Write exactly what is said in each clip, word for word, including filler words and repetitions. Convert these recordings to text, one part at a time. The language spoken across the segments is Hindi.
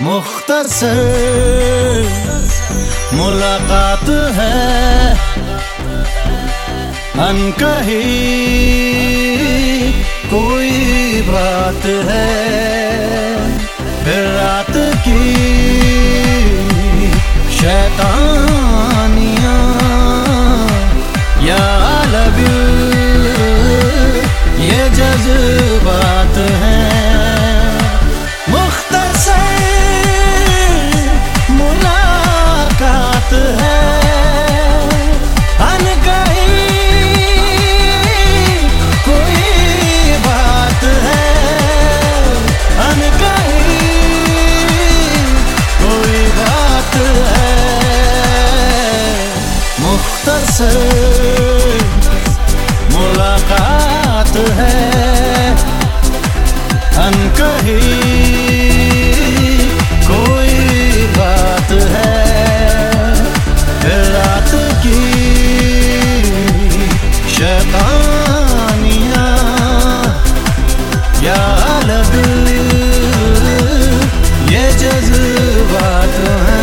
मुख्तसर मुलाकात है, अनकही कोई बात है। फिर रात की शैतानियाँ या लव ये जज्बात हैं। मुख्तसर मुलाकात है, अनकही कोई बात है, अनकही कोई बात है। मुख्तसर मुलाकात है, अनकही कोई बात है। रात की शैतानियाँ या लव ये जज्बात हैं।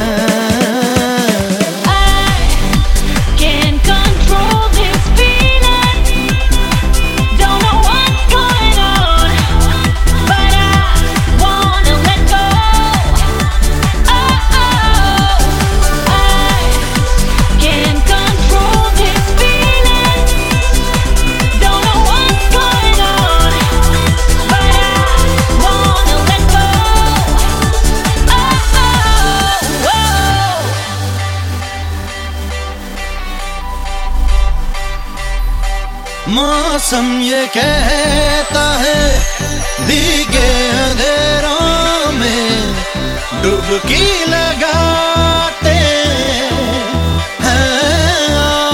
मौसम ये कहता है भीगे अंधेरों में डुबकी लगाते हैं,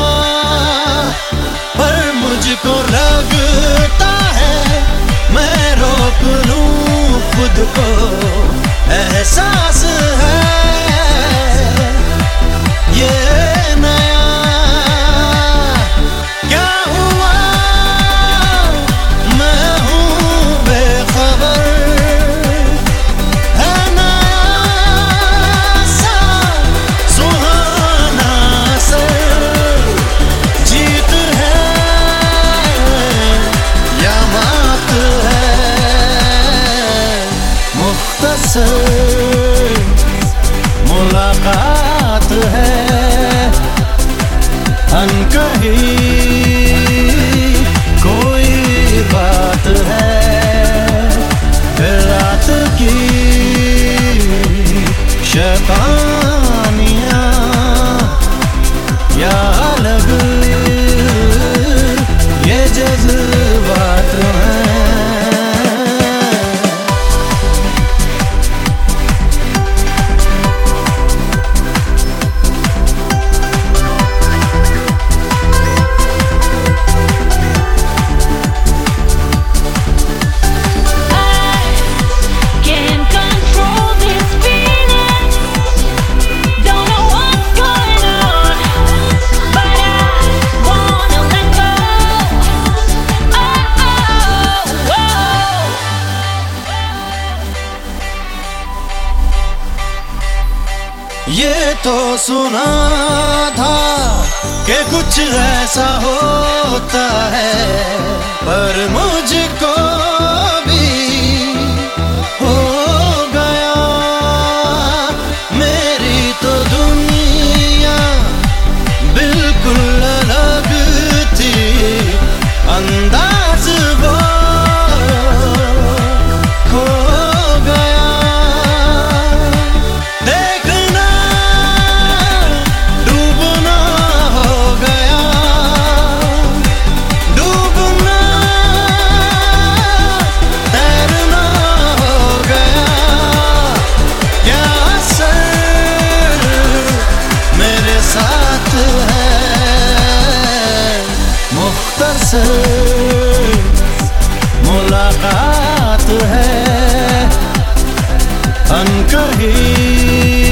पर मुझको लगता है मैं रोक लूं खुद को। एहसास है ये नया क्या हुआ, मुलाकात है, अनकही कोई बात है। रात की शैतानियाँ या लव ये जज्बात हैं। ये तो सुना था कि कुछ ऐसा होता है, पर मुझको भी हो गया। मेरी तो दुनिया बिल्कुल अलग थी, अंदाज वो खो गया। मुलाकात है, अनकही